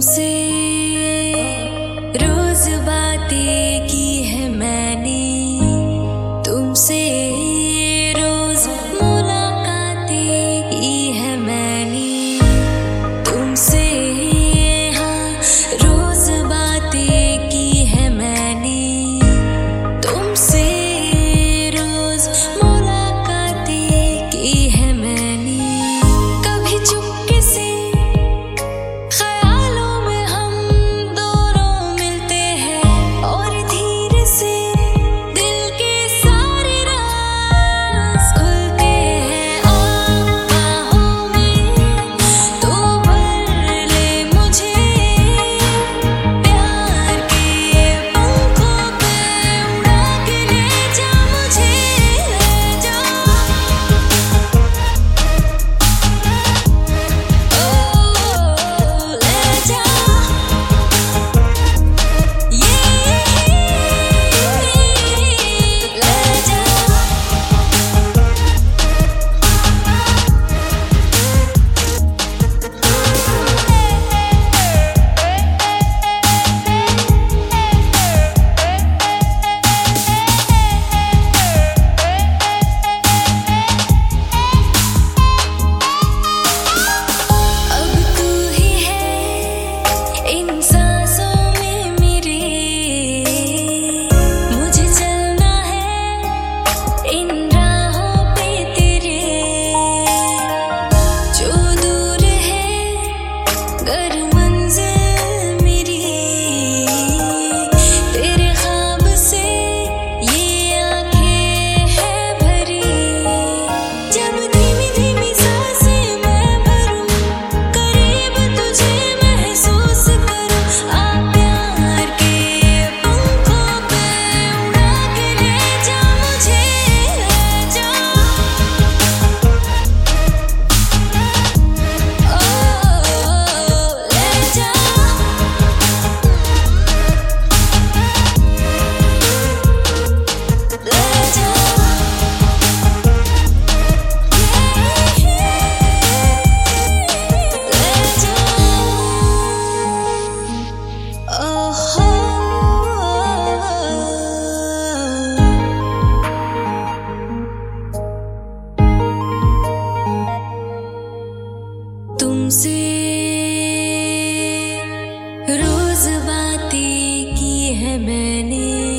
तुमसे रोज बातें की है मैंने, तुमसे रोज मुलाकातें की है मैंने, तुमसे हाँ रोज बातें की है मैंने, तुमसे रोज मुलाकातें की है मैंने। कभी चुपके से तुमसे रोज बातें की है मैंने।